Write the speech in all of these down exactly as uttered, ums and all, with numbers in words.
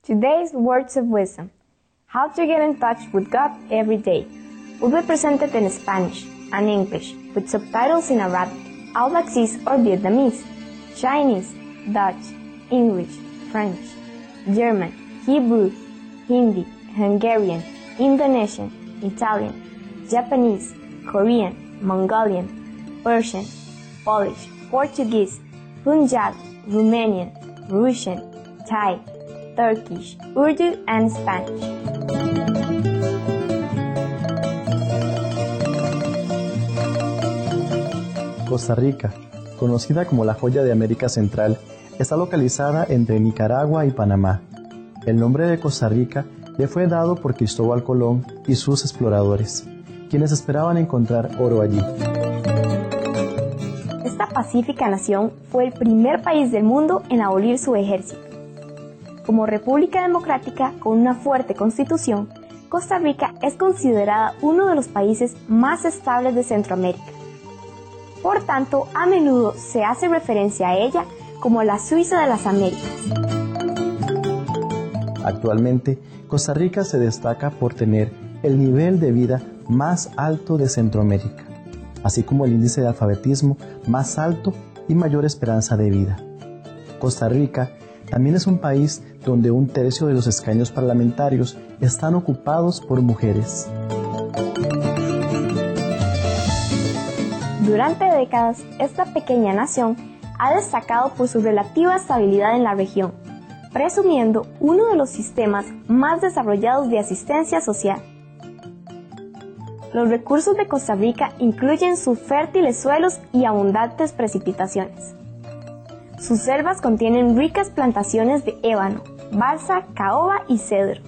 Today's Words of Wisdom. How to get in touch with God every day will be presented in Spanish and English with subtitles in Arabic, Aulacese or Vietnamese, Chinese, Dutch, English, French, German, Hebrew, Hindi, Hungarian, Indonesian, Italian, Japanese, Korean, Mongolian, Persian, Polish, Portuguese, Punjabi, Romanian, Russian, Thai, Turkish, Urdu, and Spanish. Costa Rica, conocida como la joya de América Central, está localizada entre Nicaragua y Panamá. El nombre de Costa Rica le fue dado por Cristóbal Colón y sus exploradores, quienes esperaban encontrar oro allí. Esta pacífica nación fue el primer país del mundo en abolir su ejército. Como república democrática con una fuerte constitución, Costa Rica es considerada uno de los países más estables de Centroamérica. Por tanto, a menudo se hace referencia a ella como la Suiza de las Américas. Actualmente, Costa Rica se destaca por tener el nivel de vida más alto de Centroamérica, así como el índice de alfabetismo más alto y mayor esperanza de vida. Costa Rica también es un país donde un tercio de los escaños parlamentarios están ocupados por mujeres. Durante décadas, esta pequeña nación ha destacado por su relativa estabilidad en la región, presumiendo uno de los sistemas más desarrollados de asistencia social. Los recursos de Costa Rica incluyen sus fértiles suelos y abundantes precipitaciones. Sus selvas contienen ricas plantaciones de ébano, balsa, caoba y cedro.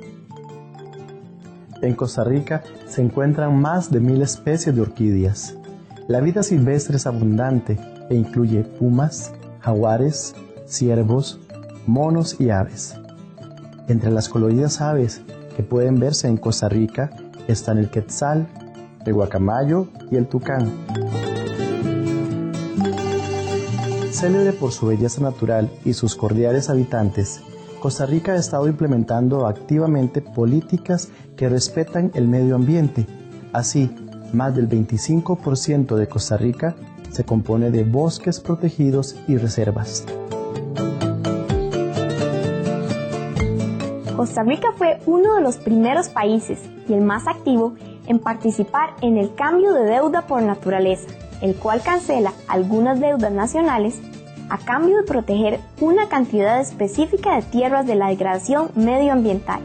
En Costa Rica se encuentran más de mil especies de orquídeas. La vida silvestre es abundante e incluye pumas, jaguares, ciervos, monos y aves. Entre las coloridas aves que pueden verse en Costa Rica están el quetzal, el guacamayo y el tucán. Célebre por su belleza natural y sus cordiales habitantes, Costa Rica ha estado implementando activamente políticas que respetan el medio ambiente. Así, más del veinticinco por ciento de Costa Rica se compone de bosques protegidos y reservas. Costa Rica fue uno de los primeros países y el más activo en participar en el cambio de deuda por naturaleza, el cual cancela algunas deudas nacionales a cambio de proteger una cantidad específica de tierras de la degradación medioambiental.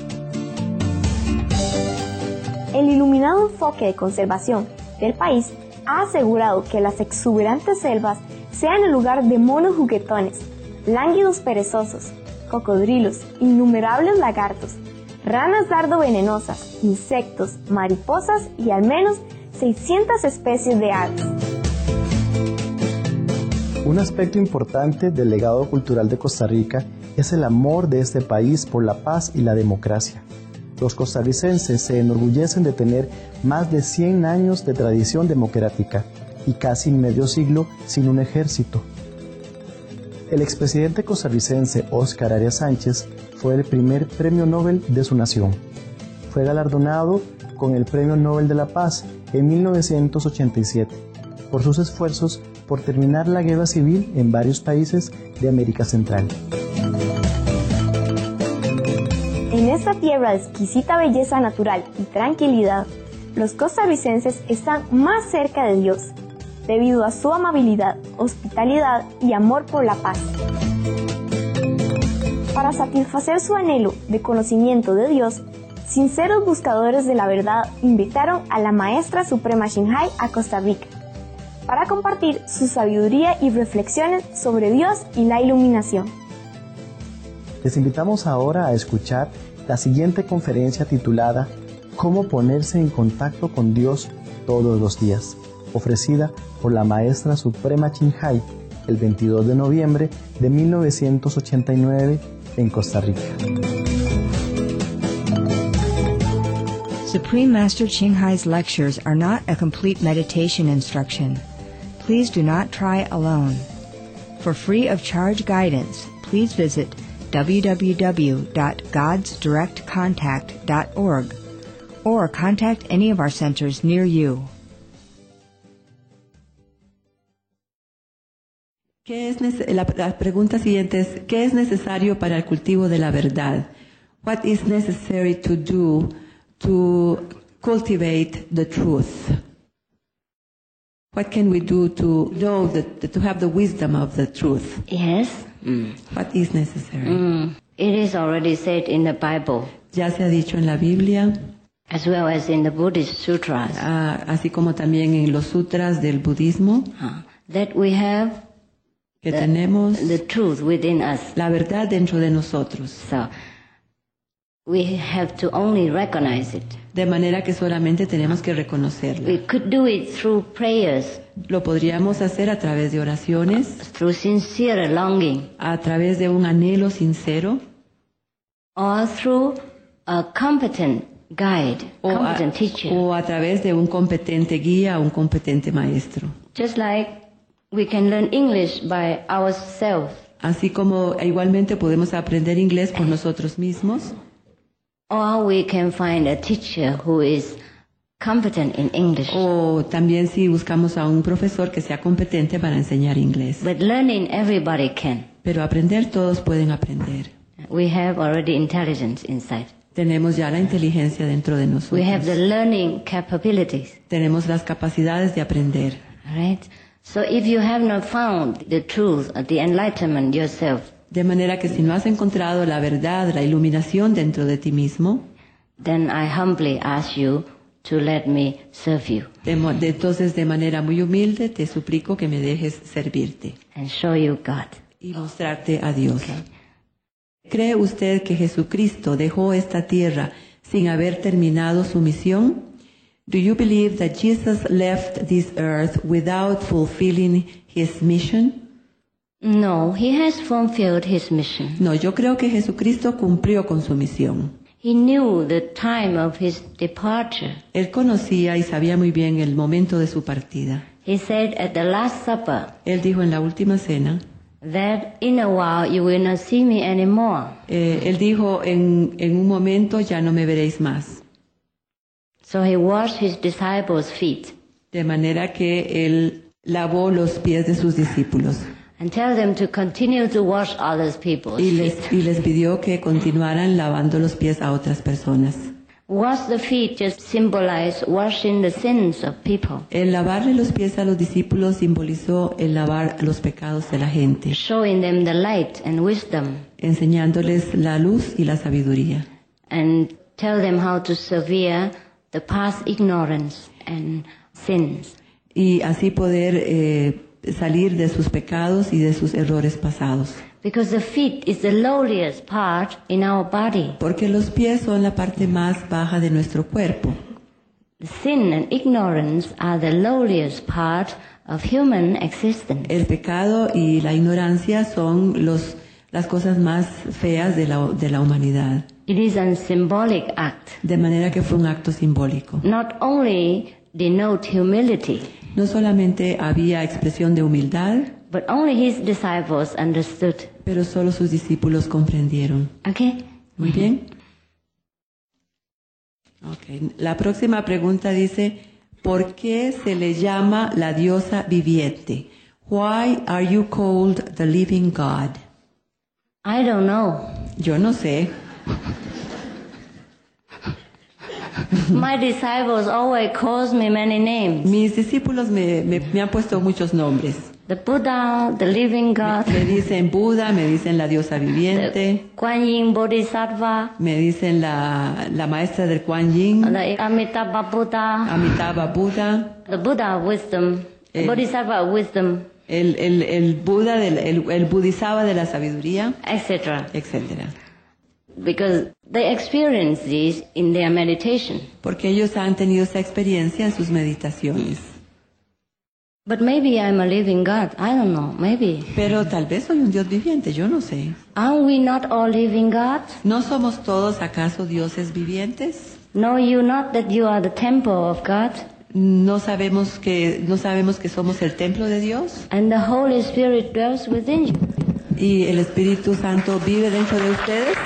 El iluminado enfoque de conservación del país ha asegurado que las exuberantes selvas sean el lugar de monos juguetones, lánguidos perezosos, cocodrilos, innumerables lagartos, ranas dardo venenosas, insectos, mariposas y al menos seiscientas especies de aves. Un aspecto importante del legado cultural de Costa Rica es el amor de este país por la paz y la democracia. Los costarricenses se enorgullecen de tener más de cien años de tradición democrática y casi medio siglo sin un ejército. El expresidente costarricense Óscar Arias Sánchez fue el primer premio Nobel de su nación. Fue galardonado con el Premio Nobel de la Paz en mil novecientos ochenta y siete por sus esfuerzos por terminar la guerra civil en varios países de América Central. En esta tierra de exquisita belleza natural y tranquilidad, los costarricenses están más cerca de Dios, debido a su amabilidad, hospitalidad y amor por la paz. Para satisfacer su anhelo de conocimiento de Dios, sinceros buscadores de la verdad invitaron a la Maestra Suprema Xinhai a Costa Rica, para compartir su sabiduría y reflexiones sobre Dios y la iluminación. Les invitamos ahora a escuchar la siguiente conferencia titulada «Cómo ponerse en contacto con Dios todos los días», ofrecida por la Maestra Suprema Xinhai el veintidós de noviembre de mil novecientos ochenta y nueve en Costa Rica. Supreme Master Xinghai's lectures are not a complete meditation instruction. Please do not try alone. For free of charge guidance, please visit w w w dot gods direct contact dot org or contact any of our centers near you. ¿Qué es nece- la, la pregunta siguiente es, ¿qué es necesario para el cultivo de la verdad? What is necessary to do to cultivate the truth? What can we do to know that, to have the wisdom of the truth? Yes. Mm. What is necessary? Mm. It is already said in the Bible, Ya se ha dicho en la Biblia, as well as in the Buddhist sutras, ah, así como también en los sutras del budismo, uh, that we have que the, tenemos the truth within us. la verdad dentro de nosotros. So we have to only recognize it. De manera que solamente tenemos que reconocerla. We could do it through prayers, Lo podríamos hacer a través de oraciones, through sincere longing, a través de un anhelo sincero, or through a competent guide, o a, competent teacher. o a través de un competente guía, un competente maestro. Just like we can learn English by ourselves, Así como igualmente podemos aprender inglés por nosotros mismos, or we can find a teacher who is competent in English. o también si buscamos a un profesor que sea competente para enseñar inglés. But learning, everybody can. Pero aprender todos pueden aprender. We have already intelligence inside. Tenemos ya la inteligencia dentro de We have the nosotros. learning capabilities. Tenemos las capacidades de aprender. All right? So if you have not found the truth, or the enlightenment yourself, De manera que si no has encontrado la verdad, la iluminación dentro de ti mismo, then I humbly ask you to let me serve you de mo- de- entonces de manera muy humilde te suplico que me dejes servirte and show you God. y mostrarte a Dios. ¿Cree usted que Jesucristo dejó esta tierra sin haber terminado su misión? Do you believe that Jesus left this earth without fulfilling his mission? No, he has fulfilled his mission. No, yo creo que Jesucristo cumplió con su misión. He knew the time of his departure. Él conocía y sabía muy bien el momento de su partida. He said at the Last Supper Él dijo en la última cena, that in a while you will not see me anymore. eh, él dijo, en, en un momento ya no me veréis más. So he washed his disciples' feet De manera que él lavó los pies de sus discípulos and tell them to continue to wash others people's y les, feet. y les pidió que continuaran lavando los pies a otras personas. Wash the feet just symbolize washing the sins of people, El lavarle los pies a los discípulos simbolizó el lavar los pecados de la gente, showing them the light and wisdom, enseñándoles la luz y la sabiduría. and tell them how to severe the past ignorance and sins. Y así poder eh, salir de sus pecados y de sus errores pasados. Because the feet is the lowliest part in our body. Porque los pies son la parte más baja de nuestro cuerpo. Sin and ignorance are the lowliest part of human existence. El pecado y la ignorancia son los, las cosas más feas de la, de la humanidad. It is a symbolic act. De manera que fue un acto simbólico. Not only denote humility, No solamente había expresión de humildad, but only his disciples understood. pero solo sus discípulos comprendieron. Okay? Muy bien. Okay. La próxima pregunta dice, ¿por qué se le llama la diosa viviente? Why are you called the living God? I don't know. Yo no sé. My disciples always calls me many names. Mis discípulos me, me, me han puesto muchos nombres. The Buddha, the living God, Me dicen Buda, me dicen la diosa the viviente, Kuan Yin Bodhisattva, me dicen la, la maestra del Kuan Yin, the Amitabha Buddha, Amitabha Buda, the Buddha of wisdom, Eh. Bodhisattva of wisdom, el, el, el Buda, del, el, el Bodhisattva de la sabiduría, et cetera. etcétera. Because they experience this in their meditation. Porque ellos han tenido esa experiencia en sus meditaciones. But maybe I'm a living God. I don't know. Maybe. Pero tal vez soy un Dios viviente, yo no sé. Are we not all living gods? ¿No somos todos acaso dioses vivientes? Know you not that you are the temple of God, ¿No sabemos que, no sabemos que somos el templo de Dios? and the Holy Spirit dwells within you? y el Espíritu Santo vive dentro de ustedes.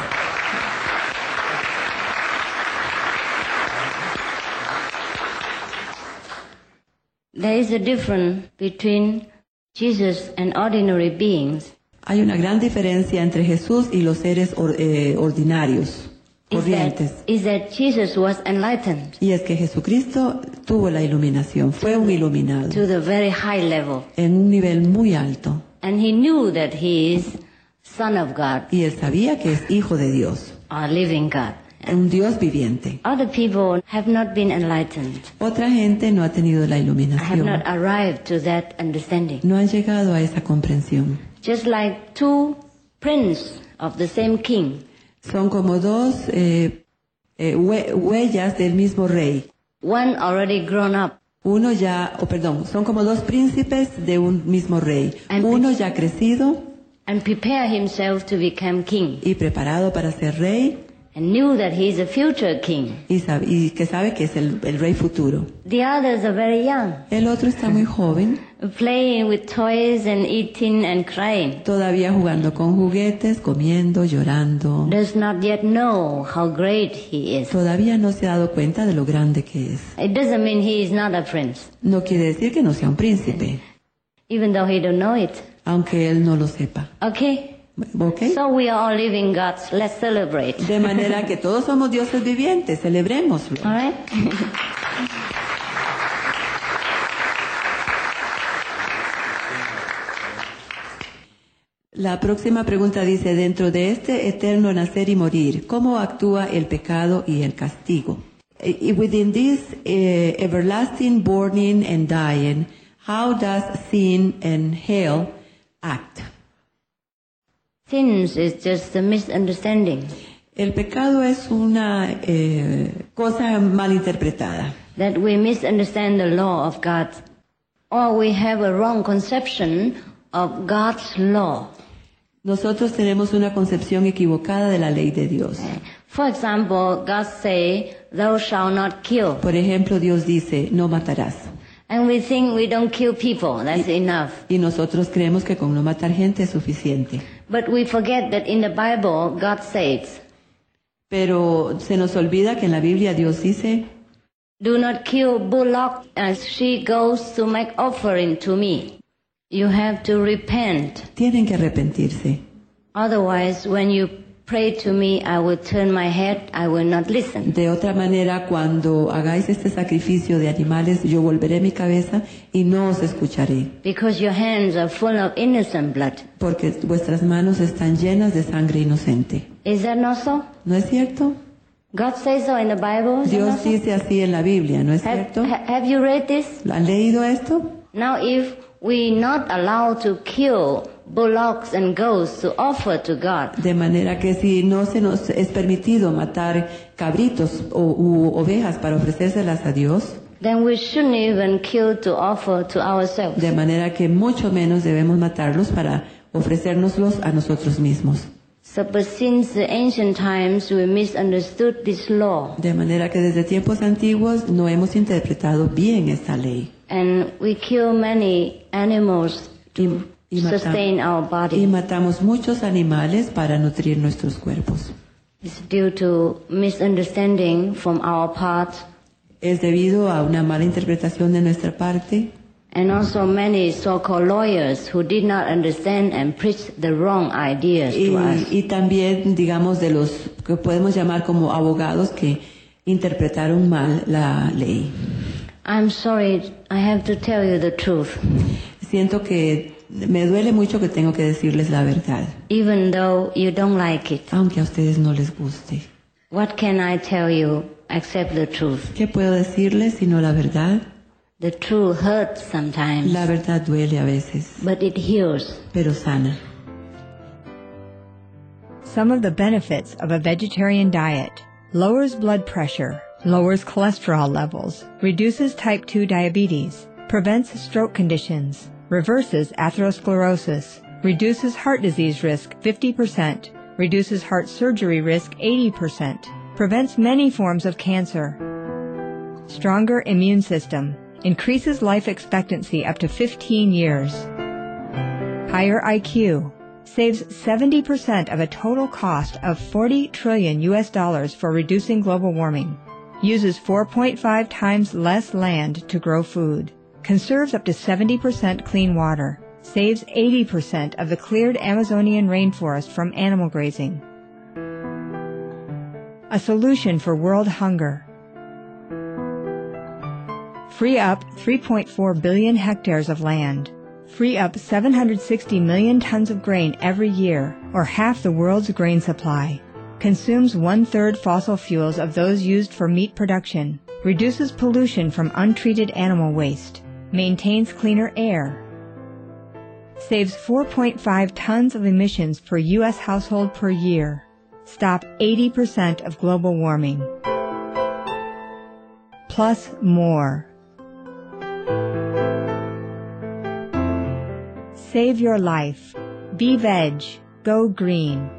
There is a difference between Jesus and ordinary beings. Hay una gran diferencia entre Jesús y los seres or- eh, ordinarios, Is corrientes. that, is that Jesus was enlightened Y es que Jesucristo tuvo la iluminación, fue un iluminado to the very high level. en un nivel muy alto. And he knew that he is Son of God, Y él sabía que es hijo de Dios, or living God. un Dios viviente. Other people have not been enlightened, Otra gente no ha tenido la have iluminación, not arrived to that understanding. no han llegado a esa comprensión. Just like two princes of the same king. Son como dos eh, eh, hue- huellas del mismo rey. One already grown up, Uno ya, o perdón, son como dos príncipes de un mismo rey. And- Uno ya crecido and prepare himself to become king, y preparado para ser rey and knew that he is a future king. y, sabe- y que sabe que es el, el rey futuro. The others are very young, El otro está muy joven, playing with toys and eating and crying. todavía jugando con juguetes, comiendo, llorando. Does not yet know how great he is. Todavía no se ha dado cuenta de lo grande que es. It doesn't mean he is not a prince, No quiere decir que no sea un príncipe, even though he don't know it. aunque él no lo sepa. Okay? ¿Ok? So we are all living gods. Let's celebrate. De manera que todos somos dioses vivientes, celebrémoslo. All right? La próxima pregunta dice, dentro de este eterno nacer y morir, ¿cómo actúa el pecado y el castigo? Eh, Within this eh, everlasting burning and dying, how does sin and hell act? Sins is just a misunderstanding. El pecado es una eh, cosa malinterpretada. That we misunderstand the law of God, or we have a wrong conception of God's law. Nosotros tenemos una concepción equivocada de la ley de Dios. For example, God say, "Thou shalt not kill," Por ejemplo, Dios dice, no matarás. and we think we don't kill people. That's enough. Y nosotros creemos que con no matar gente es suficiente. But we forget that in the Bible, God says, Pero se nos olvida que en la Biblia Dios dice, "Do not kill bullock as she goes to make offering to me." You have to repent. tienen que arrepentirse. Otherwise, when you pray to me, I will turn my head, I will not listen. De otra manera, cuando hagáis este sacrificio de animales, yo volveré mi cabeza y no os escucharé, Because your hands are full of innocent blood. porque vuestras manos están llenas de sangre inocente. Is that not so? ¿No es cierto? God says so in the Bible. Is that Dios not so? dice así en la Biblia, ¿no es Have, cierto? ha- have you read this? ¿Han leído esto? Now, if we not allowed to kill bullocks and goats to offer to God, De manera que si no se nos es permitido matar cabritos o, u ovejas para ofrecérselas a Dios, then we shouldn't even kill to offer to ourselves. de manera que mucho menos debemos matarlos para ofrecérnoslos a nosotros mismos. So, but since the ancient times, we misunderstood this law, De manera que desde tiempos antiguos no hemos interpretado bien esta ley. and we kill many animals to Y, mata- sustain our y body. matamos muchos animales para nutrir nuestros cuerpos. It's due to misunderstanding from our part, Es debido a una mala interpretación de nuestra parte and also many so-called lawyers who did not understand and preached the wrong ideas y, to us. y también, digamos, de los que podemos llamar como abogados que interpretaron mal la ley. I'm sorry, I have to tell you the truth. Siento que me duele mucho que tengo que decirles la verdad, Even though you don't like it, aunque a ustedes no les guste. what can I tell you except the truth? ¿Qué puedo decirles sino la verdad? The truth hurts sometimes, La verdad duele a veces, but it heals. pero sana. Some of the benefits of a vegetarian diet: lowers blood pressure, lowers cholesterol levels, reduces type two diabetes, prevents stroke conditions, reverses atherosclerosis, reduces heart disease risk fifty percent, reduces heart surgery risk eighty percent, prevents many forms of cancer. Stronger immune system, increases life expectancy up to fifteen years. Higher I Q, saves seventy percent of a total cost of forty trillion U S dollars for reducing global warming, uses four point five times less land to grow food, conserves up to seventy percent clean water, saves eighty percent of the cleared Amazonian rainforest from animal grazing. A solution for world hunger. Free up three point four billion hectares of land. Free up seven hundred sixty million tons of grain every year, or half the world's grain supply. Consumes one-third fossil fuels of those used for meat production. Reduces pollution from untreated animal waste. Maintains cleaner air. Saves four point five tons of emissions per U S household per year. Stop eighty percent of global warming. Plus more. Save your life. Be veg. Go green.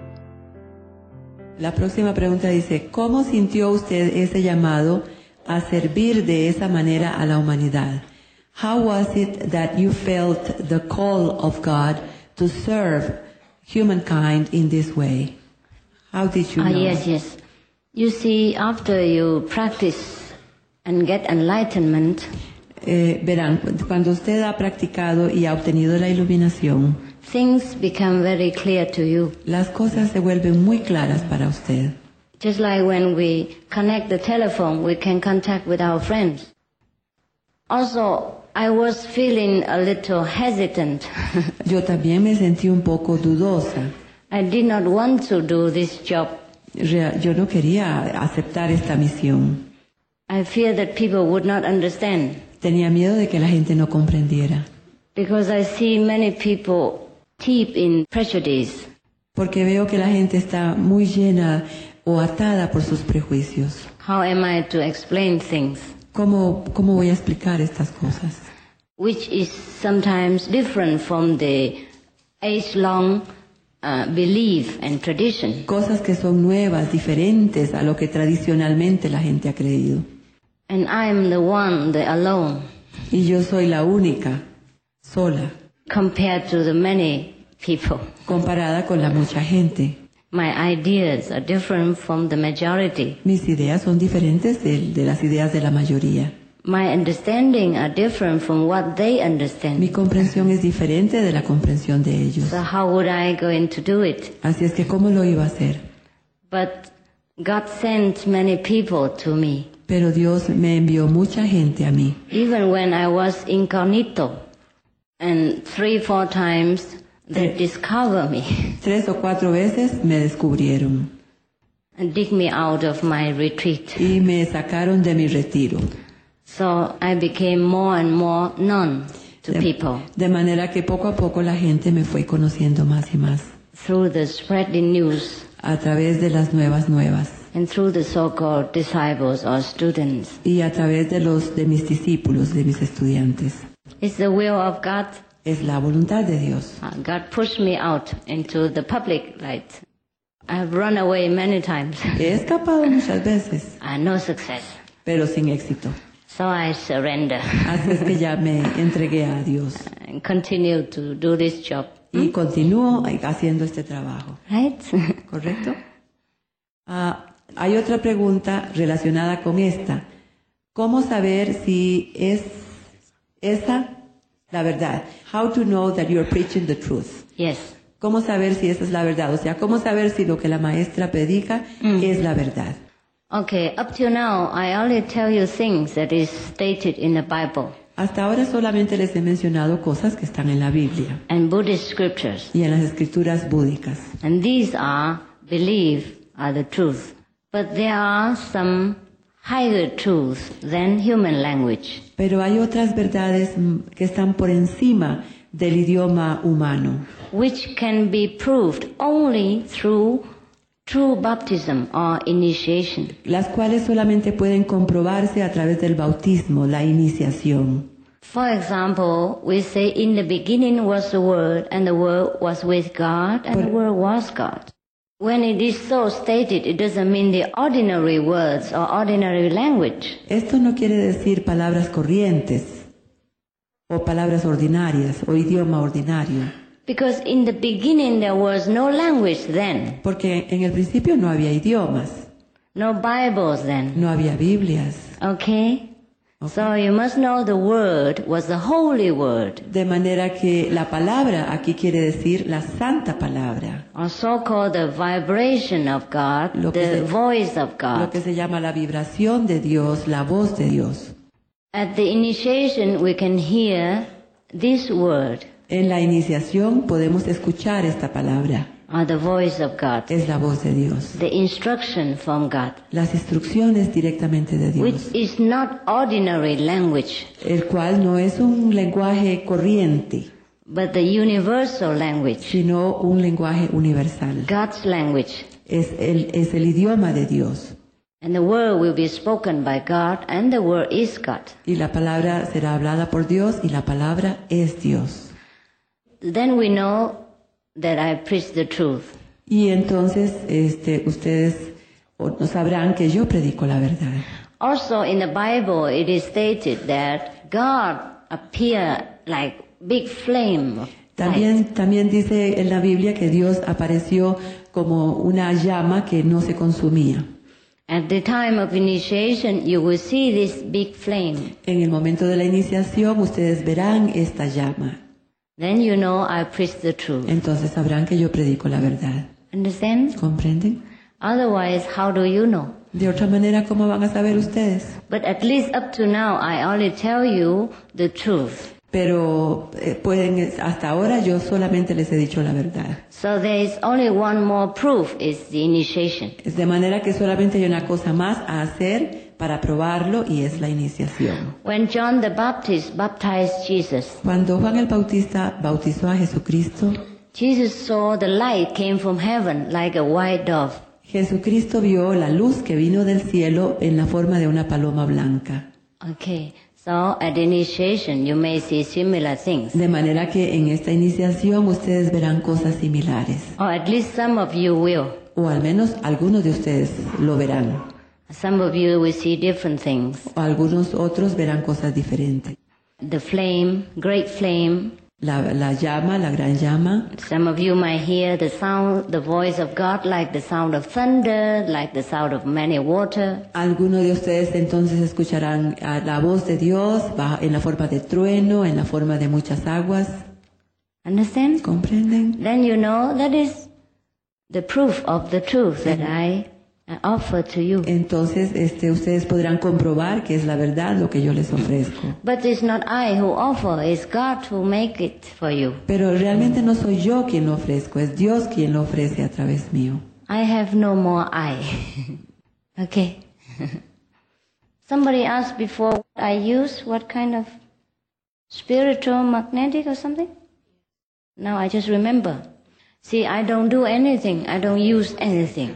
La próxima pregunta dice, ¿cómo sintió usted ese llamado a servir de esa manera a la humanidad? How was it that you felt the call of God to serve humankind in this way? How did you Ah, know? yes, yes. You see, after you practice and get enlightenment, Eh, verán, cu- cuando usted ha practicado y ha obtenido la iluminación, things become very clear to you. las cosas se vuelven muy claras para usted. Just like when we connect the telephone, we can contact with our friends. Also, I was feeling a little hesitant. Yo también me sentí un poco dudosa. I did not want to do this job. Rea- Yo no quería aceptar esta misión. I fear that people would not understand, Tenía miedo de que la gente no comprendiera. because I see many people deep in prejudice. Porque veo que la gente está muy llena o atada por sus prejuicios. How am I to explain things? ¿Cómo, cómo voy a explicar estas cosas? Which is sometimes different from the age-long uh, belief and tradition. Cosas que son nuevas, diferentes a lo que tradicionalmente la gente ha creído. And I'm the one, the alone, Y yo soy la única, sola, compared to the many people. comparada con la mucha gente. My ideas are different from the majority. Mis ideas son diferentes de, de las ideas de la mayoría. My understanding are different from what they Mi understand. comprensión es diferente de la comprensión de ellos. So how would I going to do it? Así es que, ¿cómo lo iba a hacer? But God sent many people to me. Pero Dios me envió mucha gente a mí. Even when I was incognito, and three, four times they discover me Tres o cuatro veces me descubrieron and dig me out of my retreat. y me sacaron de mi retiro. So I became more and more known to De, people de manera que poco a poco la gente me fue conociendo más y más through the spreading news a través de las nuevas nuevas and through the so-called disciples or students. y a través de los de mis discípulos, de mis estudiantes. It's the will of God. Es la voluntad de Dios. Uh, God pushed me out into the public light. I have run away many times. He escapado muchas veces, uh, no success. pero sin éxito. So I surrender Así es que ya me entregué a Dios and continue to do this job. y continúo haciendo este trabajo. Right? ¿Correcto? Ah, hay otra pregunta relacionada con esta. ¿Cómo saber si es esa la verdad? How to know that you are preaching the truth. Yes. ¿Cómo saber si esa es la verdad? O sea, ¿cómo saber si lo que la maestra predica es la verdad? Okay, up till now, I only tell you things that is stated in the Bible Hasta ahora solamente les he mencionado cosas que están en la Biblia and Buddhist scriptures. y en las escrituras búdicas. And these are, believe, are the truth. But there are some higher truths than human language. Pero hay otras verdades mm, que están por encima del idioma humano, which can be proved only through true baptism or initiation. las cuales solamente pueden comprobarse a través del bautismo, la iniciación. For example, we say in the beginning was the Word, and the Word was with God, and the Word was God. When it is so stated, it doesn't mean the ordinary words or ordinary language. Esto no quiere decir palabras corrientes o palabras ordinarias o idioma ordinario. Because in the beginning there was no language then, Porque en el principio no había idiomas, no Bibles then. no había Biblias. Okay? So you must know the word was the holy word, De manera que la palabra aquí quiere decir la santa palabra, or so-called the vibration of God, Lo que the se- voice of lo God. que se llama la vibración de Dios, la voz de Dios. At the initiation we can hear this word, En la iniciación podemos escuchar esta palabra, or the voice of God, es la voz de Dios. the instruction from God, Las instrucciones directamente de which Dios, is not ordinary language, el cual no es un lenguaje corriente, but the universal language, sino un lenguaje universal. God's language. Es el, es el idioma de Dios. And the word will be spoken by God, and the word is God. Y la palabra será hablada por Dios y la palabra es Dios. Then we know that I preach the truth. Y entonces este, ustedes o- sabrán que yo predico la verdad. Also in the Bible it is stated that God appeared like big flame of light. También, también dice en la Biblia que Dios apareció como una llama que no se consumía. At the time of initiation you will see this big flame. En el momento de la iniciación ustedes verán esta llama. Then you know I preach the truth. Entonces sabrán que yo predico la verdad. Understand? ¿Comprenden? Otherwise, how do you know? De otra manera, ¿cómo van a saber ustedes? But at least up to now I only tell you the truth. Pero eh, pueden, hasta ahora yo solamente les he dicho la verdad. So there is only one more proof, is the initiation. Es de manera que solamente hay una cosa más a hacer para probarlo y es la iniciación. When John the Baptist baptized Jesus, Cuando Juan el Bautista bautizó a Jesucristo, Jesus saw the light came from heaven like a white dove. Jesucristo vio la luz que vino del cielo en la forma de una paloma blanca. Okay, so at initiation you may see similar things. De manera que en esta iniciación ustedes verán cosas similares. Or at least some of you will. O al menos algunos de ustedes lo verán. Some of you will see different things. O algunos otros verán cosas diferentes. The flame, great flame. La, la llama, la gran llama. Some of you might hear the sound, the voice of God like the sound of thunder, like the sound of many water. Algunos de ustedes entonces escucharán a la voz de Dios va en la forma de trueno, en la forma de muchas aguas. Understand? ¿Comprenden? Then you know that is the proof of the truth that I I offer to you. Entonces este, ustedes podrán comprobar que es la verdad lo que yo les ofrezco. But it's not I who offer, it's God who make it for you. Pero realmente no soy yo quien lo ofrezco, es Dios quien lo ofrece a través mío. I have no more I. Okay. Somebody asked before what I use, what kind of spiritual magnetic or something? Now I just remember. See, I don't do anything. I don't use anything.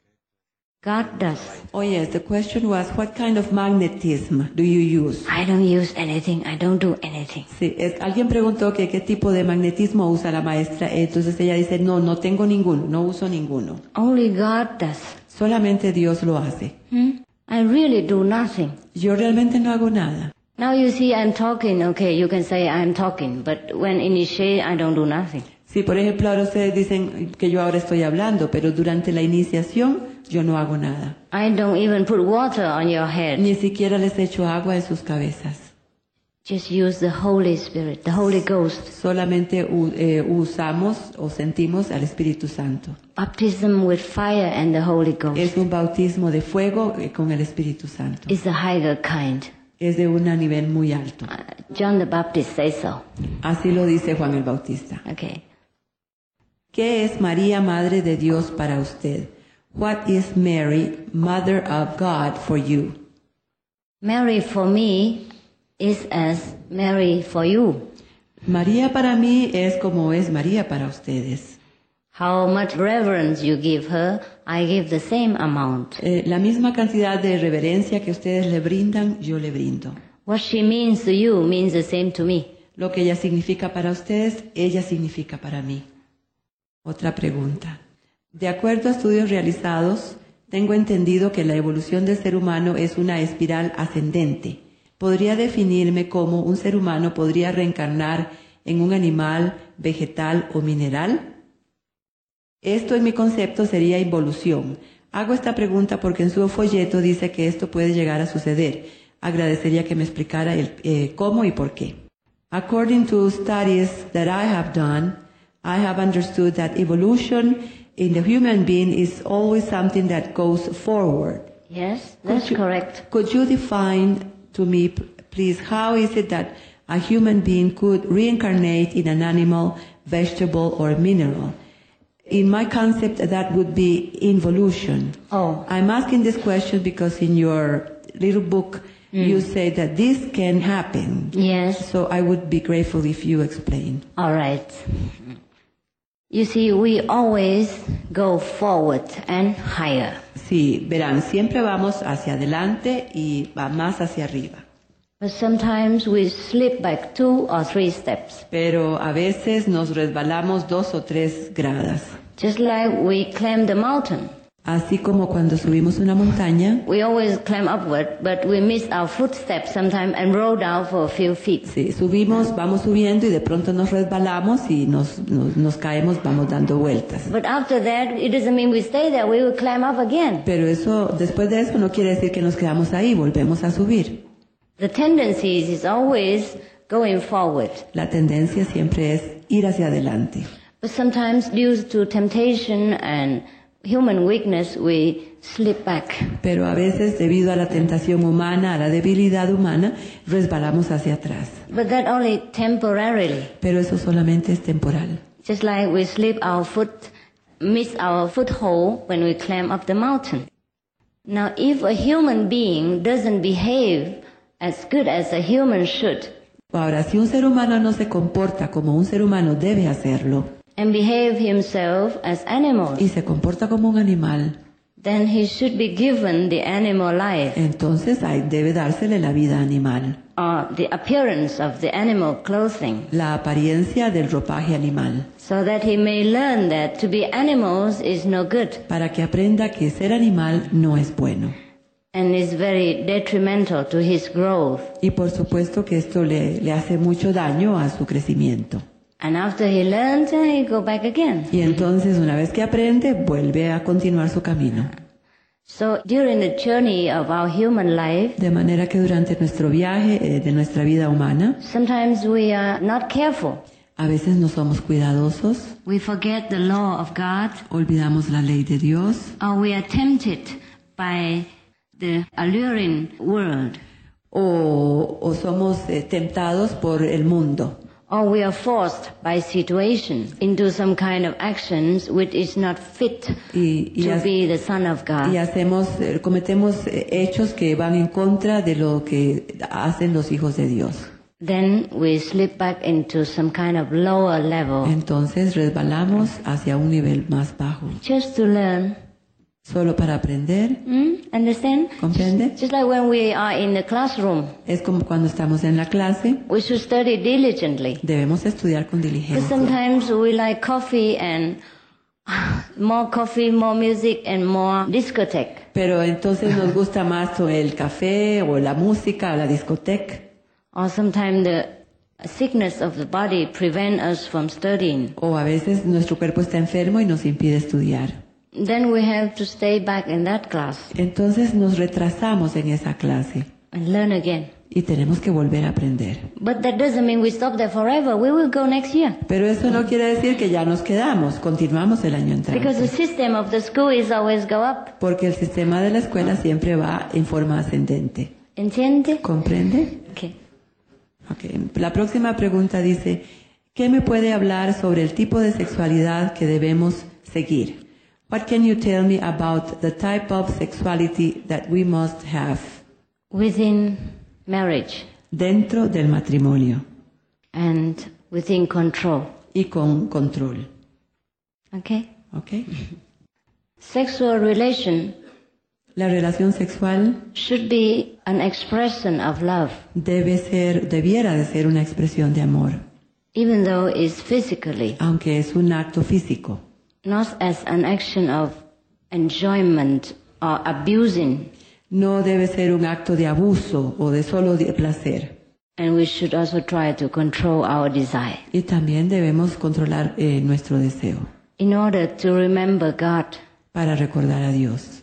God does. Oh yes, the question was, what kind of magnetism do you use? I don't use anything. I don't do anything. Sí, es- alguien preguntó que qué tipo de magnetismo usa la maestra, entonces ella dice, no, no tengo ninguno, no uso ninguno. Only God does. Solamente Dios lo hace. Hmm? I really do nothing. Yo realmente no hago nada. Now you see I'm talking, okay, you can say I'm talking, but when initiate, I don't do nothing. Sí, por ejemplo, ahora ustedes dicen que yo ahora estoy hablando, pero durante la iniciación yo no hago nada. I don't even put water on your head. Ni siquiera les echo agua en sus cabezas. Just use the Holy Spirit, the Holy Ghost. Solamente u- eh, usamos o sentimos al Espíritu Santo. Baptism with fire and the Holy Ghost Es un bautismo de fuego eh, con el Espíritu Santo. is the higher kind. Es de un nivel muy alto. Uh, John the Baptist says so. Así lo dice Juan el Bautista. Okay. ¿Qué es María, Madre de Dios para usted? What is Mary, Mother of God for you? Mary for me is as Mary for you. María para mí es como es María para ustedes. How much reverence you give her, I give the same amount. Eh, la misma cantidad de reverencia que ustedes le brindan, yo le brindo. What she means to you means the same to me. Lo que ella significa para ustedes, ella significa para mí. Otra pregunta. De acuerdo a estudios realizados, tengo entendido que la evolución del ser humano es una espiral ascendente. ¿Podría definirme cómo un ser humano podría reencarnar en un animal, vegetal o mineral? Esto en mi concepto sería involución. Hago esta pregunta porque en su folleto dice que esto puede llegar a suceder. Agradecería que me explicara el, eh, cómo y por qué. According to studies that I have done, I have understood that evolution in the human being is always something that goes forward. Yes, that's Could you- correct. Could you define to me, p- please, how is it that a human being could reincarnate in an animal, vegetable, or mineral? In my concept, that would be involution. Oh. I'm asking this question because in your little book, you say that this can happen. Yes. So I would be grateful if you explain. All right. You see, we always go forward and higher. Sí, verán, siempre vamos hacia adelante y va más hacia arriba. But sometimes we slip back two or three steps. Pero a veces nos resbalamos dos o tres gradas. Just like we climb the mountain. Así como cuando subimos una montaña, We always climb upward, but we miss our footsteps sometimes and roll down for a few feet. sí, subimos, vamos subiendo y de pronto nos resbalamos y nos, nos, nos caemos, vamos dando vueltas. But after that, it doesn't mean we stay there. We will climb up again. Pero eso, después de eso no quiere decir que nos quedamos ahí, volvemos a subir. The tendency is always going forward. La tendencia siempre es ir hacia adelante. But sometimes due to temptation and human weakness, we slip back. Pero a veces, debido a la tentación humana, a la debilidad humana, resbalamos hacia atrás. But that only temporarily. Pero eso solamente es temporal. Just like we slip our foot, miss our foothold when we climb up the mountain. Now, if a human being doesn't behave as good as a human should, Ahora, si un ser humano no se comporta como un ser humano debe hacerlo, and behave himself as animals, y se comporta como un animal, then he should be given the animal life, entonces ahí debe dársele la vida animal, or the appearance of the animal clothing, la apariencia del ropaje animal, so that he may learn that to be animals is no good para que aprenda que ser animal no es bueno. and is very detrimental to his growth. Y por supuesto que esto le, le hace mucho daño a su crecimiento. And after he learns, uh, he go back again. Y entonces, una vez que aprende, vuelve a continuar su camino. So during the journey of our human life, De manera que durante nuestro viaje eh, de nuestra vida humana, sometimes we are not careful. a veces no somos cuidadosos, We forget the law of God, olvidamos la ley de Dios, or we are tempted by the alluring world, o, o somos eh, tentados por el mundo, or we are forced by situation into some kind of actions which is not fit y, y, to ha- be the son of y God. hacemos, eh, cometemos eh, hechos que van en contra de lo que hacen los hijos de Dios. Then we slip back into some kind of lower level Entonces resbalamos hacia un nivel más bajo, just to learn. solo para aprender, Hmm? Understand? ¿comprende? Just like when we are in the classroom, Es como cuando estamos en la clase, we should study diligently. debemos estudiar con But diligencia. sometimes we like coffee and more coffee, more music, and more discotheque. Pero entonces nos gusta más o el café o la música o la discoteca. Or sometimes the sickness of the body prevent us from studying. O a veces nuestro cuerpo está enfermo y nos impide estudiar. Then we have to stay back in that class Entonces nos retrasamos en esa clase and learn again. y tenemos que volver a aprender. But that doesn't mean we stop there forever. We will go next year. Pero eso no quiere decir que ya nos quedamos, continuamos el año Because the entrante. system of the school is always go up. Porque el sistema de la escuela siempre va en forma ascendente. ¿Entiende? ¿Comprende? Okay. Okay. La próxima pregunta dice, ¿qué me puede hablar sobre el tipo de sexualidad que debemos seguir? What can you tell me about the type of sexuality that we must have Within marriage dentro del matrimonio and within control. y con control? Okay? ¿Ok? Sexual relation La relación sexual should be an expression of love, debe ser, debiera de ser una expresión de amor, even though it's physically, aunque es un acto físico, not as an action of enjoyment or abusing. no debe ser un acto de abuso o de solo de placer. And we should also try to control our desire. Y también debemos controlar eh, nuestro deseo In order to remember God, para recordar a Dios.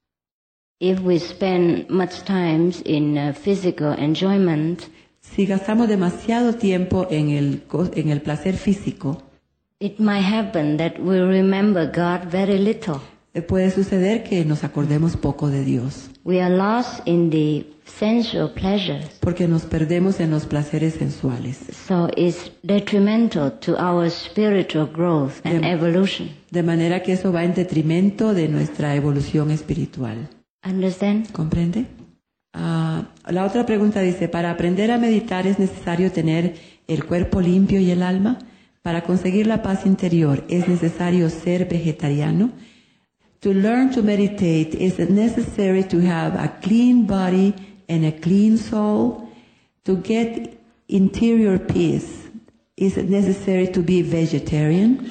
if we spend much time in uh, physical enjoyment, Si gastamos demasiado tiempo en el, go- en el placer físico, it might happen that we remember God very little. eh, puede suceder que nos acordemos poco de Dios, We are lost in the sensual pleasures. porque nos perdemos en los placeres sensuales. So it's detrimental to our spiritual growth and Yeah. evolution. De manera que eso va en detrimento de nuestra evolución espiritual. Understand? ¿Comprende? Ah, la otra pregunta dice, para aprender a meditar es necesario tener el cuerpo limpio y el alma. Para conseguir la paz interior es necesario ser vegetariano. To learn to meditate is it necessary to have a clean body and a clean soul. To get interior peace is it necessary to be vegetarian.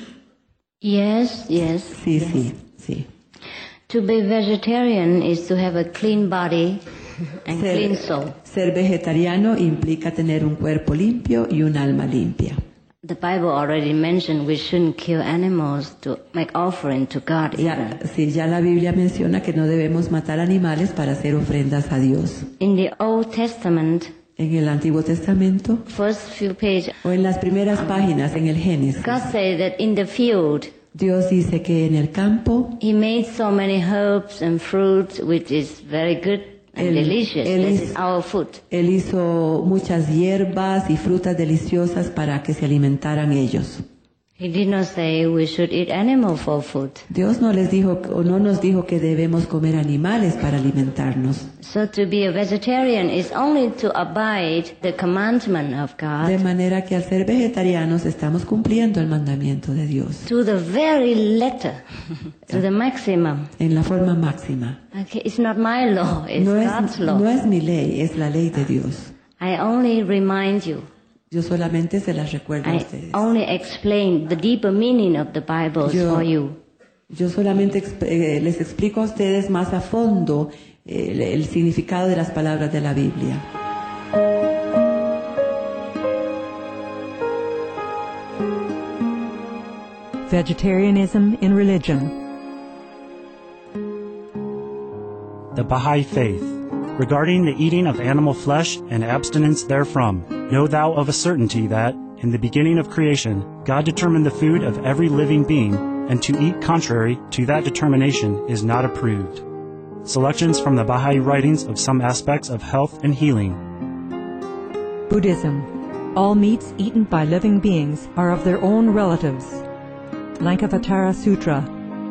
Yes, yes. Sí, yes. sí, sí. To be vegetarian is to have a clean body and clean Ser, soul. ser vegetariano implica tener un cuerpo limpio y un alma limpia. The Bible already mentioned we shouldn't kill animals to make offering to God Ya, even. sí, ya la Biblia menciona que no debemos matar animales para hacer ofrendas a Dios. In the Old Testament, En el Antiguo Testamento first few pages, o en las primeras páginas en el Génesis, God said that in the field, Dios dice que en el campo He made so many herbs and fruits which is very good and Él- delicious. Él This is- is our food. Él hizo muchas hierbas y frutas deliciosas para que se alimentaran ellos. He did not say we should eat animal for food. Dios no les dijo o no nos dijo que debemos comer animales para alimentarnos. So to be a vegetarian is only to abide the commandment of De God manera que al ser vegetarianos estamos cumpliendo el mandamiento de Dios to the very letter, to the maximum. en la forma máxima. Okay, it's not my law, it's No God's es, law. no es mi ley, es la ley de Dios. I only remind you. Yo solamente se las recuerdo a I ustedes. only explain the deeper meaning of the Bible Yo- for you. Yo solamente exp- eh, les explico a ustedes más a fondo eh, el, el significado de las palabras de la Biblia. Vegetarianism in religion. The Baha'i Faith. Regarding the eating of animal flesh and abstinence therefrom, know thou of a certainty that, in the beginning of creation, God determined the food of every living being, and to eat contrary to that determination is not approved. Selections from the Baha'i writings of some aspects of health and healing. Buddhism. All meats eaten by living beings are of their own relatives. Lankavatara Sutra.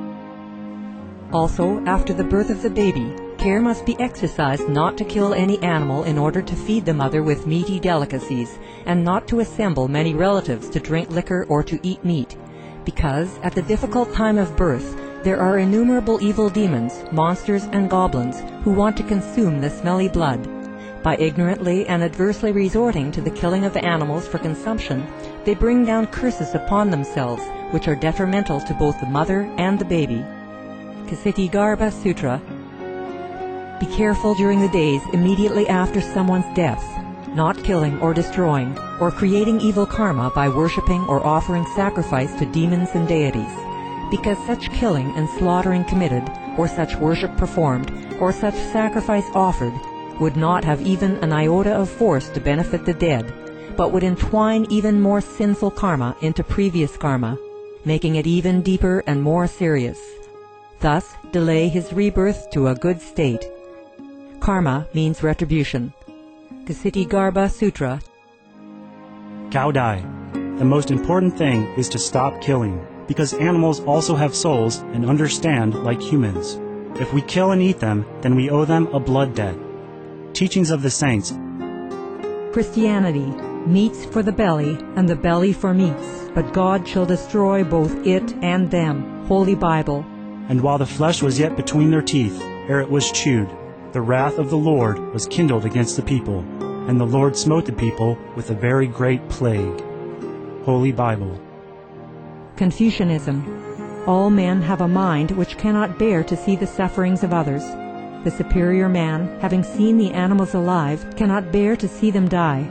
Also, after the birth of the baby, care must be exercised not to kill any animal in order to feed the mother with meaty delicacies, and not to assemble many relatives to drink liquor or to eat meat, because at the difficult time of birth there are innumerable evil demons, monsters, and goblins who want to consume the smelly blood. By ignorantly and adversely resorting to the killing of animals for consumption, they bring down curses upon themselves, which are detrimental to both the mother and the baby. Ksitigarbha Sutra. Be careful during the days immediately after someone's death, not killing or destroying, or creating evil karma by worshipping or offering sacrifice to demons and deities, because such killing and slaughtering committed, or such worship performed, or such sacrifice offered, would not have even an iota of force to benefit the dead, but would entwine even more sinful karma into previous karma, making it even deeper and more serious. Thus, delay his rebirth to a good state. Karma means retribution. Ksitigarbha Sutra. Cao Dai. The most important thing is to stop killing, because animals also have souls and understand like humans. If we kill and eat them, then we owe them a blood debt. Teachings of the Saints. Christianity. Meats for the belly, and the belly for meats, but God shall destroy both it and them. Holy Bible. And while the flesh was yet between their teeth, ere it was chewed, the wrath of the Lord was kindled against the people, and the Lord smote the people with a very great plague. Holy Bible. Confucianism. All men have a mind which cannot bear to see the sufferings of others. The superior man, having seen the animals alive, cannot bear to see them die.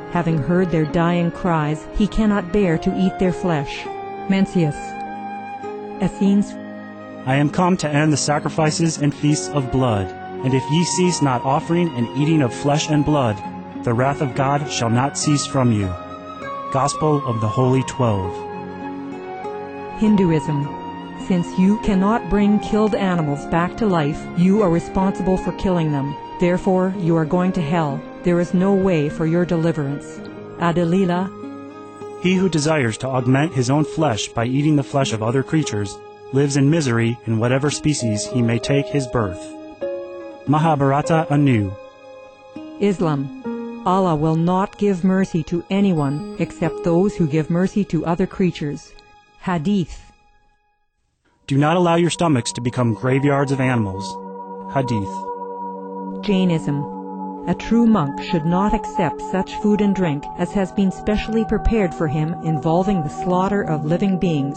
Having heard their dying cries, he cannot bear to eat their flesh. Mencius. Essenes. I am come to end the sacrifices and feasts of blood. And if ye cease not offering and eating of flesh and blood, the wrath of God shall not cease from you. Gospel of the Holy Twelve. Hinduism. Since you cannot bring killed animals back to life, you are responsible for killing them. Therefore, you are going to hell. There is no way for your deliverance. Adalila. He who desires to augment his own flesh by eating the flesh of other creatures lives in misery in whatever species he may take his birth. Mahabharata anew. Islam. Allah will not give mercy to anyone except those who give mercy to other creatures. Hadith. Do not allow your stomachs to become graveyards of animals. Hadith. Jainism. A true monk should not accept such food and drink as has been specially prepared for him involving the slaughter of living beings.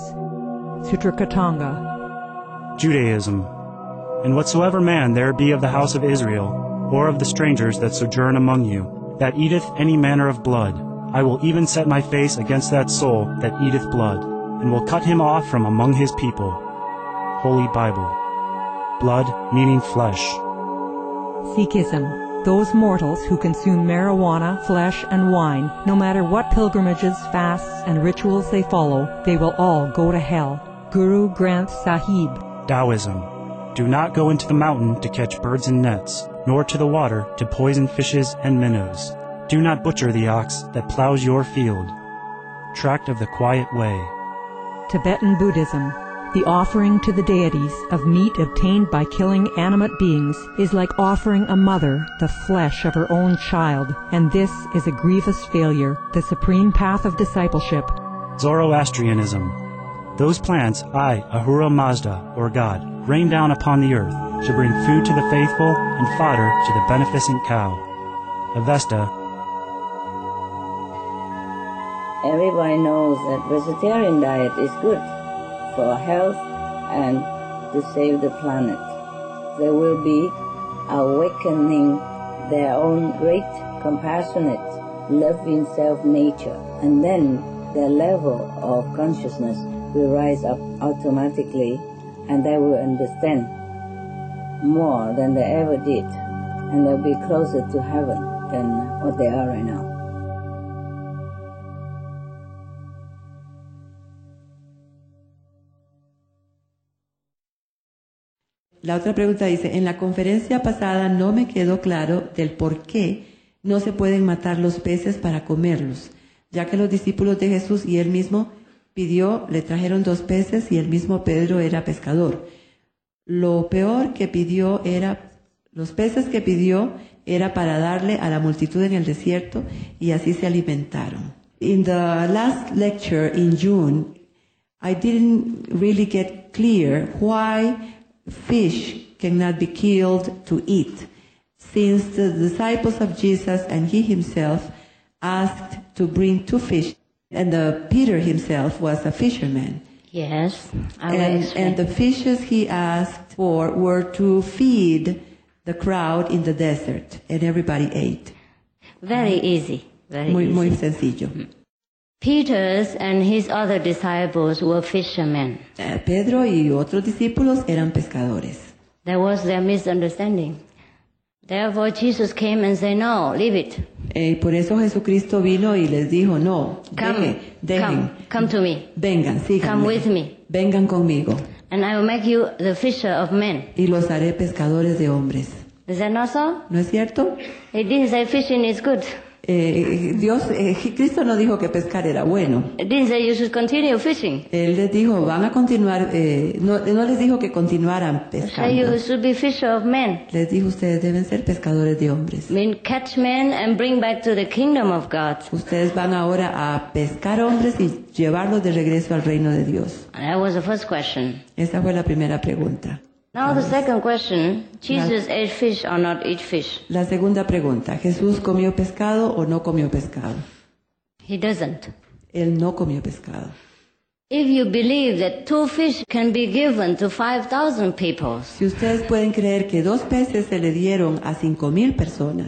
Sutrakatanga. Judaism. And whatsoever man there be of the house of Israel, or of the strangers that sojourn among you, that eateth any manner of blood, I will even set my face against that soul that eateth blood, and will cut him off from among his people. Holy Bible. Blood meaning flesh. Sikhism. Those mortals who consume marijuana, flesh, and wine, no matter what pilgrimages, fasts, and rituals they follow, they will all go to hell. Guru Granth Sahib. Taoism. Do not go into the mountain to catch birds and nets, nor to the water to poison fishes and minnows. Do not butcher the ox that plows your field. Tract of the Quiet Way. Tibetan Buddhism. The offering to the deities of meat obtained by killing animate beings is like offering a mother the flesh of her own child, and this is a grievous failure, the supreme path of discipleship. Zoroastrianism. Those plants I, Ahura Mazda, or God, rain down upon the earth, should bring food to the faithful and fodder to the beneficent cow. Avesta. Everybody knows that vegetarian diet is good for health and to save the planet. They will be awakening their own great, compassionate, loving self-nature, and then their level of consciousness will rise up automatically, and they will understand more than they ever did, and they'll be closer to heaven than what they are right now. La otra pregunta dice, en la conferencia pasada no me quedó claro del por qué no se pueden matar los peces para comerlos, ya que los discípulos de Jesús y él mismo pidió, le trajeron dos peces y el mismo Pedro era pescador. Lo peor que pidió era, los peces que pidió era para darle a la multitud en el desierto y así se alimentaron. In the last lecture in June, I didn't really get clear why fish cannot be killed to eat, since the disciples of Jesus and he himself asked to bring two fish, and the Peter himself was a fisherman. Yes, I will And, explain. and the fishes he asked for were to feed the crowd in the desert, and everybody ate. Very easy, very Muy, easy. muy sencillo. Peter's and his other disciples were fishermen. Eh, Pedro y otros discípulos eran pescadores. That was their misunderstanding. Therefore Jesus came and said, no, leave it. Eh, y por eso Jesucristo vino y les dijo, no, Come, deje, dejen, come, come to me. vengan, síganme, Come with me. vengan conmigo, And I will make you the fisher of men. y los haré pescadores de hombres. Is that not so? ¿No es cierto? He didn't say fishing is good. Eh, Dios, eh, Cristo no dijo que pescar era bueno. He didn't say you should continue fishing. Él les dijo, van a continuar, eh, no, no les dijo que continuaran He said you pescando. should be fisher of men. Les dijo, ustedes deben ser pescadores de hombres. I mean, catch men and bring back to the kingdom of God. Ustedes van ahora a pescar hombres y llevarlos de regreso al reino de Dios. And that was the first question. Esa fue la primera pregunta. Now the second question, Jesus ate fish or not eat fish? La segunda pregunta, ¿Jesús comió pescado o no comió pescado? He doesn't. Él no comió pescado. If you believe that two fish can be given to five thousand people, Si ustedes pueden creer que dos peces se le dieron a cinco mil personas,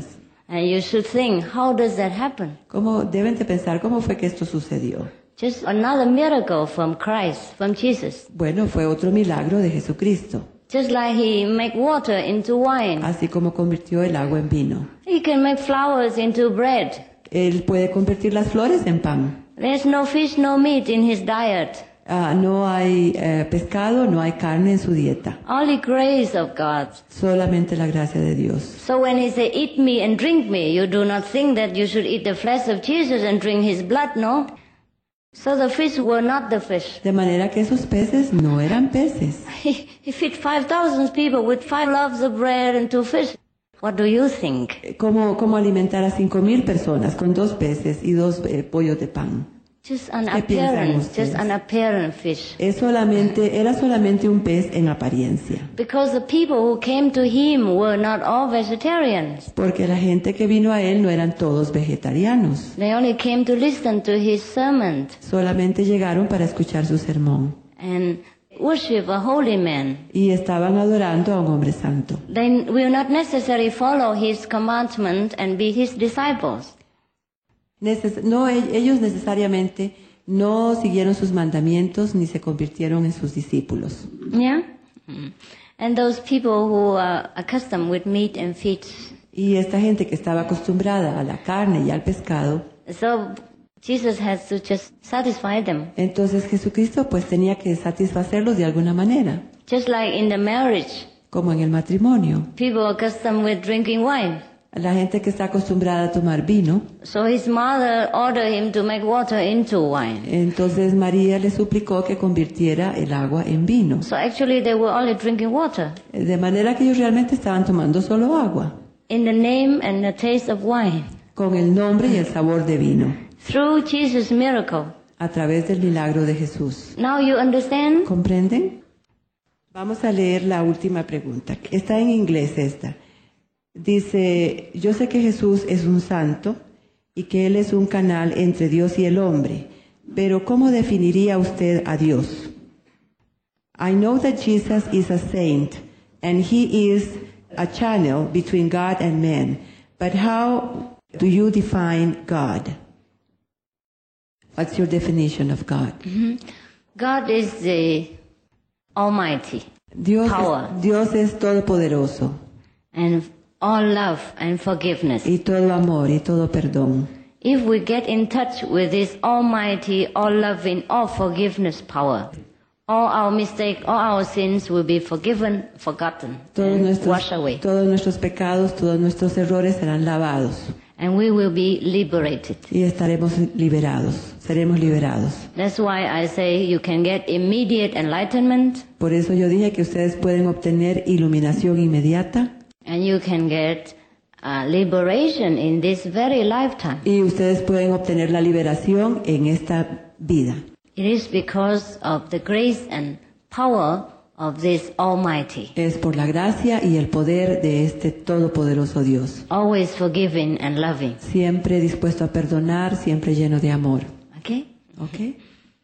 And you should think, how does that happen? ¿Cómo deben de pensar cómo fue que esto sucedió? Just another miracle from Christ, from Jesus. Bueno, fue otro milagro de Jesucristo. Just like he make water into wine. Así como convirtió el agua en vino. He can make flowers into bread. Él puede convertir las flores en pan. There's no fish, no meat in his diet. Ah, no hay eh, pescado, no hay carne en su dieta. Only grace of God. Solamente la gracia de Dios. So when he say, eat me and drink me, you do not think that you should eat the flesh of Jesus and drink his blood, no? So the fish were not the fish. De manera que esos peces no eran peces. He, he fed five thousand people with five loaves of bread and two fish. What do you think? ¿Cómo, cómo alimentar a cinco mil personas con dos peces y dos eh, pollos de pan? Just an ¿Qué piensan appearance, ustedes? just an apparent fish. Es solamente, era solamente un pez en apariencia. Because the people who came to him were not all vegetarians. Porque la gente que vino a él no eran todos vegetarianos. They only came to listen to his sermon Solamente llegaron para escuchar su sermón. and worship a holy man. Y estaban adorando a un hombre santo. They will not necessarily follow his commandment and be his disciples. Neces- no, e- ellos necesariamente no siguieron sus mandamientos ni se convirtieron en sus discípulos. Yeah? Mm. And those people who are accustomed with meat and fish. Y esta gente que estaba acostumbrada a la carne y al pescado, So Jesus has to just satisfy them. entonces Jesucristo pues tenía que satisfacerlos de alguna manera, Just like in the marriage, como en el matrimonio. people are accustomed with drinking wine. La gente que está acostumbrada a tomar vino, So his mother ordered him to make water into wine. entonces María le suplicó que convirtiera el agua en vino. So actually they were only drinking water De manera que ellos realmente estaban tomando solo agua, in the name and the taste of wine. con el nombre y el sabor de vino, Through Jesus' miracle. a través del milagro de Jesús. Now you understand? ¿Comprenden? Vamos a leer la última pregunta. Está en inglés esta. Dice, yo sé que Jesús es un santo y que Él es un canal entre Dios y el hombre, pero ¿cómo definiría usted a Dios? I know that Jesus is a saint and He is a channel between God and man, but how do you define God? What's your definition of God? God is the Almighty Dios Power. es, Dios es todopoderoso and all love and forgiveness. y todo amor y todo perdón. If we get in touch with this Almighty, all loving, all forgiveness power, all our mistakes, all our sins will be forgiven, forgotten, Todos and nuestros, washed away. todos nuestros pecados, todos nuestros errores serán lavados And we will be liberated. y estaremos liberados, seremos liberados. That's why I say you can get immediate enlightenment Por eso yo dije que ustedes pueden obtener iluminación inmediata and you can get uh, liberation in this very lifetime. y ustedes pueden obtener la liberación en esta vida. It is because of the grace and power of this Almighty, Es por la gracia y el poder de este todopoderoso Dios, always forgiving and loving. siempre dispuesto a perdonar, siempre lleno de amor. Okay? ¿Ok?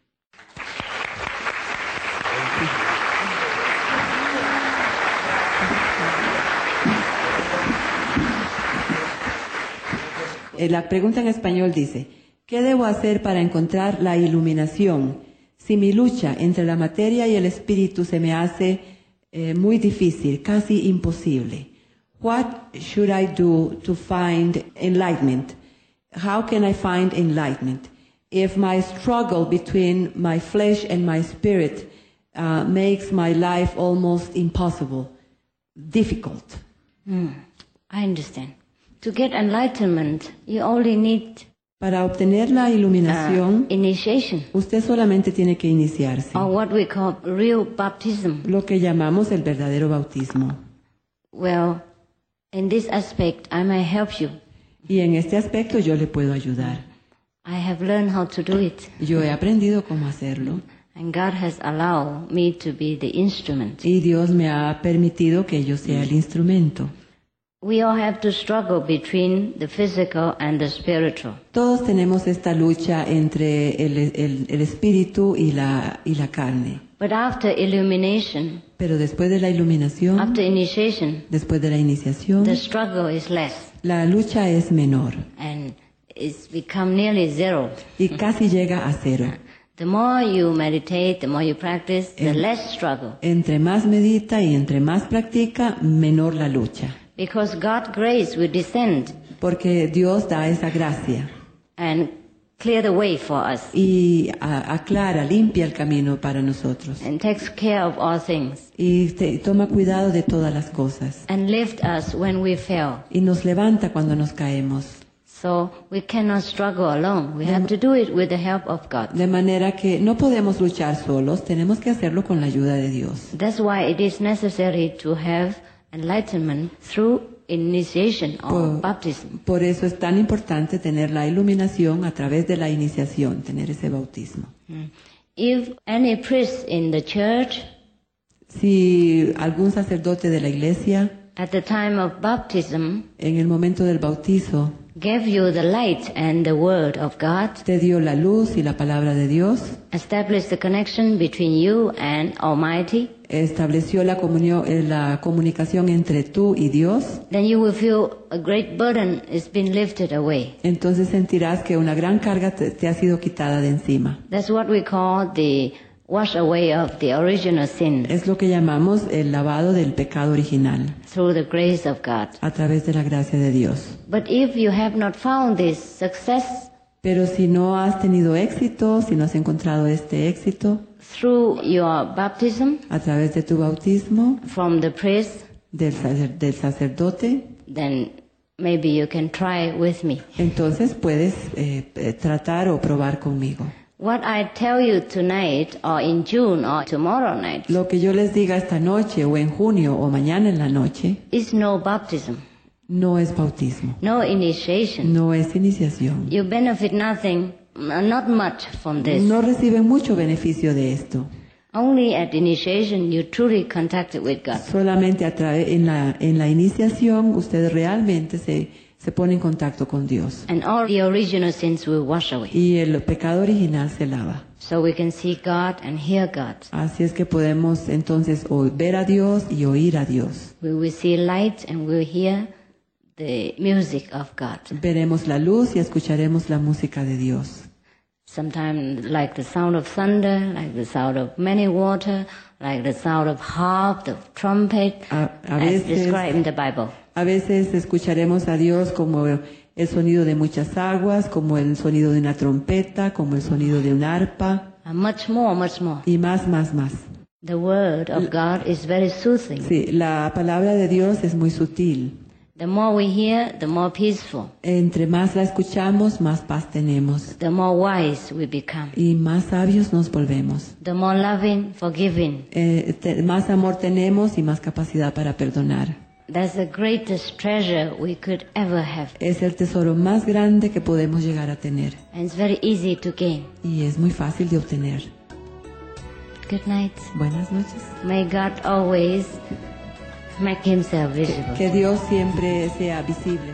Eh, La pregunta en español dice, ¿qué debo hacer para encontrar la iluminación si mi lucha entre la materia y el espíritu se me hace eh, muy difícil, casi imposible? What should I do to find enlightenment? How can I find enlightenment? If my struggle between my flesh and my spirit uh, makes my life almost impossible, difficult. Mm, I understand. To get enlightenment, you only need Para obtener la uh, iluminación, initiation, usted solamente tiene que iniciarse, or what we call real baptism. lo que llamamos el verdadero bautismo. Well, in this aspect, I may help you. Y en este aspecto yo le puedo ayudar. I have learned how to do it, Yo he aprendido cómo hacerlo and God has allowed me to be the instrument. y Dios me ha permitido que yo sea el instrumento. We all have to struggle between the physical and the spiritual. Todos tenemos esta lucha entre el, el- el espíritu y la, y la carne. But after illumination, Pero después de la iluminación, after initiation, después de la iniciación, the struggle is less la lucha es menor and it's become nearly zero. y casi llega a cero. The more you meditate, the more you practice, the less struggle. Entre más medita y entre más practica, menor la lucha. Because God's grace will descend Porque Dios da esa gracia and clear the way for us y a- aclara, limpia el camino para nosotros. and takes care of all things Y te- toma cuidado de todas las cosas. and lift us when we fail. Y nos levanta cuando nos caemos. So we cannot struggle alone. We have to do it with the help of God. De manera que no podemos luchar solos, tenemos que hacerlo con la ayuda de Dios. That's why it is necessary to have enlightenment through initiation or Por, baptism. por eso es tan importante tener la iluminación a través de la iniciación, tener ese bautismo. If any priest in the church Si algún sacerdote de la iglesia at the time of baptism en el momento del bautizo gave you the light and the word of God, te dio la luz y la palabra de Dios, established the connection between you and Almighty, estableció la comunión, eh, la comunicación entre tú y Dios, then you will feel a great burden is being lifted away. entonces sentirás que una gran carga te, te ha sido quitada de encima. That's what we call the wash away of the original sin Es lo que llamamos el lavado del pecado original through the grace of God. a través de la gracia de Dios. But if you have not found this success Pero si no has tenido éxito, si no has encontrado este éxito through your baptism a través de tu bautismo, from the priest, del, sacer- del sacerdote, then maybe you can try with me. entonces puedes eh, eh, tratar o probar conmigo. What I tell you tonight or in June or tomorrow night Lo que yo les diga esta noche o en junio o mañana en la noche is no baptism, no es bautismo, no initiation. no es iniciación. You benefit nothing, uh, not much from this. No reciben mucho beneficio de esto. Only at initiation you truly contacted with God. Solamente a través en la en la iniciación usted realmente se se pone en contacto con Dios And all the original sins will wash away. y el pecado original se lava. So we can see God and hear God. Así es que podemos entonces o- ver a Dios y oír a Dios. We will see light and we'll hear the music of God. Veremos la luz y escucharemos la música de Dios. Sometimes like the sound of thunder, like the sound of many water, like the sound of harp, the trumpet, A, a as veces described in the Bible. A veces escucharemos a Dios como el sonido de muchas aguas, como el sonido de una trompeta, como el sonido de un arpa, And much more, much more. y más, más, más. The word of God is very soothing. Sí, la palabra de Dios es muy sutil. The more we hear, the more peaceful. Entre más la escuchamos, más paz tenemos. The more wise we become. Y más sabios nos volvemos. The more loving, forgiving. Eh, te- más amor tenemos y más capacidad para perdonar. That's the greatest treasure we could ever have. Es el tesoro más grande que podemos llegar a tener. And it's very easy to gain. Y es muy fácil de obtener. Good night. Buenas noches. May God always make himself visible. Que Dios siempre sea visible.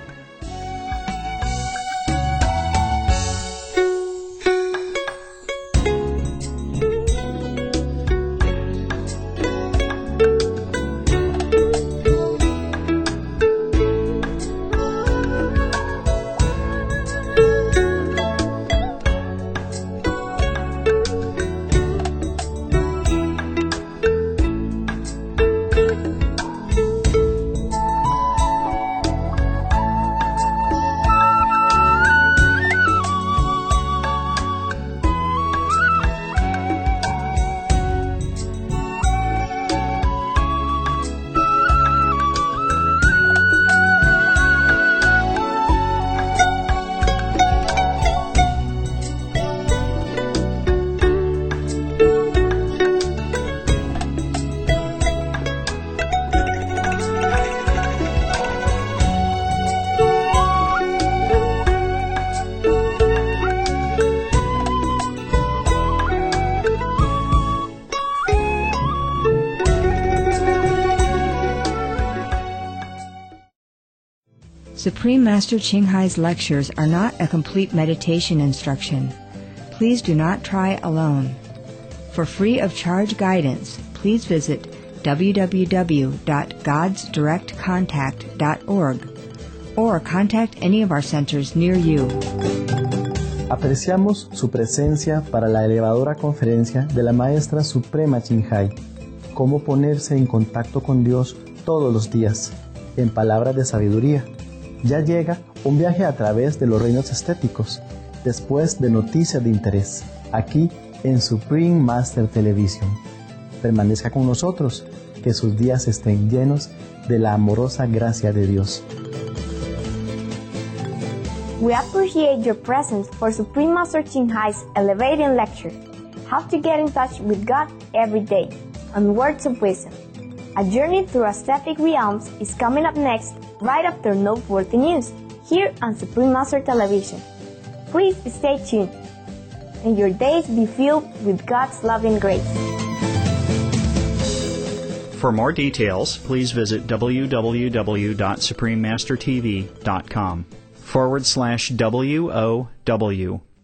Supreme Master Ching Hai's lectures are not a complete meditation instruction. Please do not try alone. For free of charge guidance, please visit w w w dot gods direct contact dot org or contact any of our centers near you. Apreciamos su presencia para la elevadora conferencia de la Maestra Suprema Ching Hai, Cómo ponerse en contacto con Dios todos los días, en palabras de sabiduría. Ya llega un viaje a través de los reinos estéticos, después de Noticias de Interés, aquí en Supreme Master Television. Permanezca con nosotros, que sus días estén llenos de la amorosa gracia de Dios. We appreciate your presence for Supreme Master Ching Hai's Elevating Lecture, How to Get in Touch with God Every Day, on Words of Wisdom. A journey through aesthetic realms is coming up next, right after noteworthy news, here on Supreme Master Television. Please stay tuned, and your days be filled with God's loving grace. For more details, please visit w w w dot supreme master t v dot com forward slash W O W